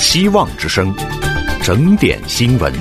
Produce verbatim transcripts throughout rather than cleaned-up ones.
希望之声，整点新闻。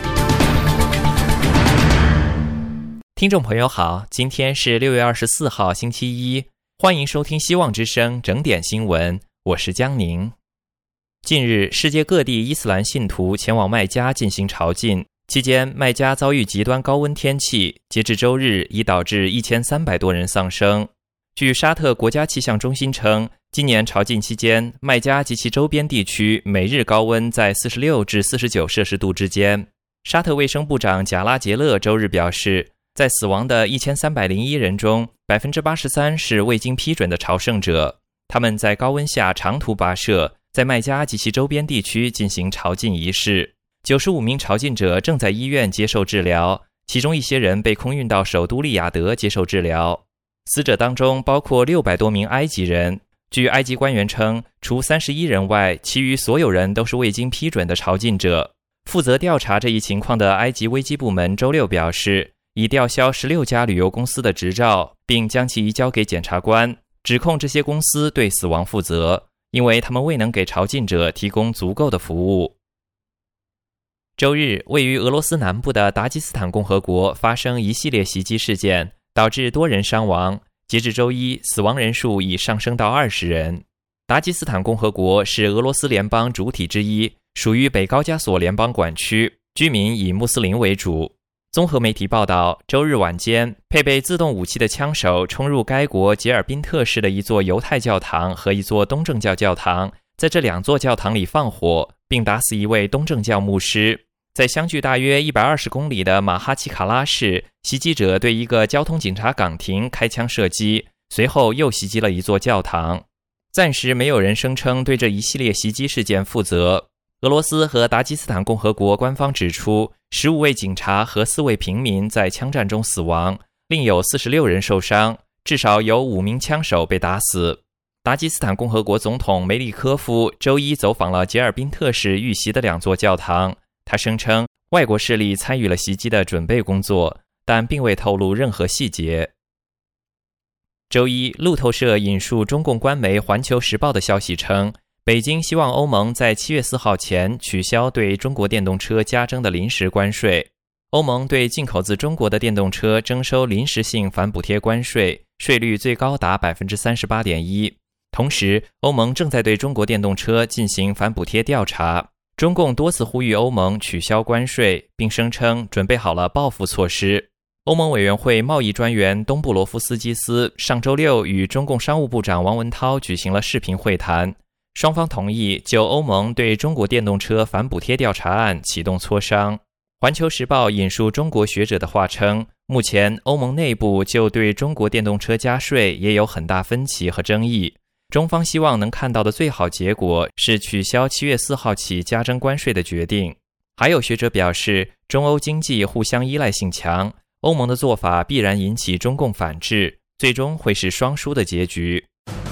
听众朋友好，今天是六月二十四号星期一，欢迎收听希望之声整点新闻，我是江宁。近日，世界各地伊斯兰信徒前往麦加进行朝觐，期间麦加遭遇极端高温天气，截至周日已导致一千三百多人丧生。据沙特国家气象中心称，今年朝觐期间，麦加及其周边地区每日高温在四十六至四十九摄氏度之间。沙特卫生部长贾拉杰勒周日表示，在死亡的一千三百零一人中， 百分之八十三 是未经批准的朝圣者，他们在高温下长途跋涉，在麦加及其周边地区进行朝觐仪式。九十五名朝觐者正在医院接受治疗，其中一些人被空运到首都利雅得接受治疗。死者当中包括六百多名埃及人。据埃及官员称，除三十一人外，其余所有人都是未经批准的朝觐者。负责调查这一情况的埃及危机部门周六表示，已吊销十六家旅游公司的执照，并将其移交给检察官，指控这些公司对死亡负责，因为他们未能给朝觐者提供足够的服务。周日，位于俄罗斯南部的达吉斯坦共和国发生一系列袭击事件，导致多人伤亡。截至周一，死亡人数已上升到二十人。达吉斯坦共和国是俄罗斯联邦主体之一，属于北高加索联邦管区，居民以穆斯林为主。综合媒体报道，周日晚间，配备自动武器的枪手冲入该国杰尔宾特市的一座犹太教堂和一座东正教教堂，在这两座教堂里放火，并打死一位东正教牧师。在相距大约一百二十公里的马哈奇卡拉市，袭击者对一个交通警察岗亭开枪射击，随后又袭击了一座教堂。暂时没有人声称对这一系列袭击事件负责。俄罗斯和达吉斯坦共和国官方指出，十五位警察和四位平民在枪战中死亡，另有四十六人受伤，至少有五名枪手被打死。达吉斯坦共和国总统梅利科夫周一走访了杰尔宾特市遇袭的两座教堂，他声称外国势力参与了袭击的准备工作，但并未透露任何细节。周一，路透社引述中共官媒《环球时报》的消息称，北京希望欧盟在七月四号前取消对中国电动车加征的临时关税。欧盟对进口自中国的电动车征收临时性反补贴关税，税率最高达 百分之三十八点一。同时，欧盟正在对中国电动车进行反补贴调查。中共多次呼吁欧盟取消关税，并声称准备好了报复措施。欧盟委员会贸易专员东布罗夫斯基斯上周六与中共商务部长王文涛举行了视频会谈，双方同意就欧盟对中国电动车反补贴调查案启动磋商。环球时报引述中国学者的话称，目前欧盟内部就对中国电动车加税也有很大分歧和争议。中方希望能看到的最好结果是取消七月四号起加征关税的决定。还有学者表示，中欧经济互相依赖性强，欧盟的做法必然引起中共反制，最终会是双输的结局。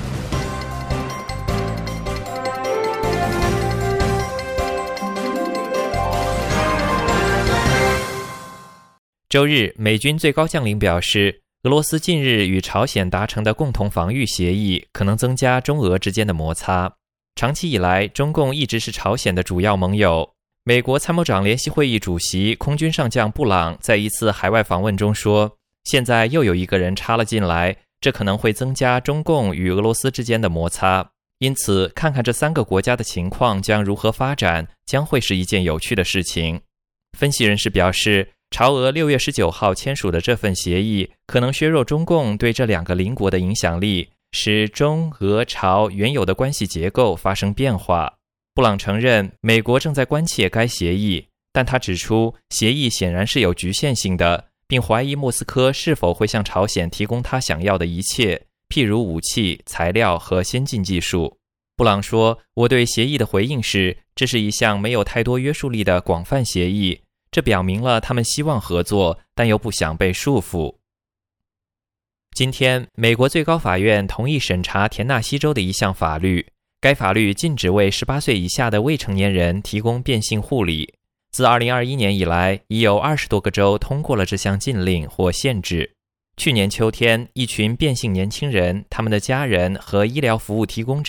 周日，美军最高将领表示，俄罗斯近日与朝鲜达成的共同防御协议可能增加中俄之间的摩擦。长期以来，中共一直是朝鲜的主要盟友。美国参谋长联席会议主席空军上将布朗在一次海外访问中说，现在又有一个人插了进来，这可能会增加中共与俄罗斯之间的摩擦。因此，看看这三个国家的情况将如何发展，将会是一件有趣的事情。分析人士表示，朝俄六月十九号签署的这份协议可能削弱中共对这两个邻国的影响力，使中俄朝原有的关系结构发生变化。布朗承认美国正在关切该协议，但他指出协议显然是有局限性的，并怀疑莫斯科是否会向朝鲜提供他想要的一切，譬如武器、材料和先进技术。布朗说，我对协议的回应是，这是一项没有太多约束力的广泛协议，这表明了他们希望合作，但又不想被束缚。今天，美国最高法院同意审查田纳西州的一项法律，该法律禁止为十八岁以下的未成年人提供变性护理。自二零二一年以来，已有二十多个州通过了这项禁令或限制。去年秋天，一群变性年轻人、他们的家人和医疗服务提供者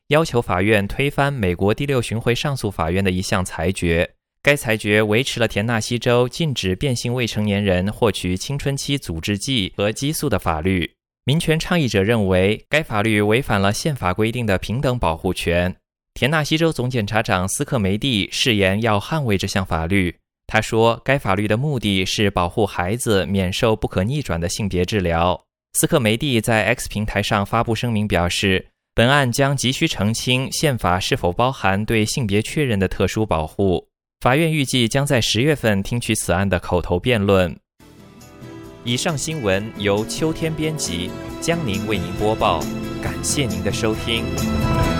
要求法院推翻美国第六巡回上诉法院的一项裁决。该裁决维持了田纳西州禁止变性未成年人获取青春期阻滞剂和激素的法律。民权倡议者认为，该法律违反了宪法规定的平等保护权。田纳西州总检察长斯克梅蒂誓言要捍卫这项法律。他说，该法律的目的是保护孩子免受不可逆转的性别治疗。斯克梅蒂在 X 平台上发布声明表示，本案将急需澄清宪法是否包含对性别确认的特殊保护。法院预计将在十月份听取此案的口头辩论。以上新闻由秋天编辑，江宁为您播报，感谢您的收听。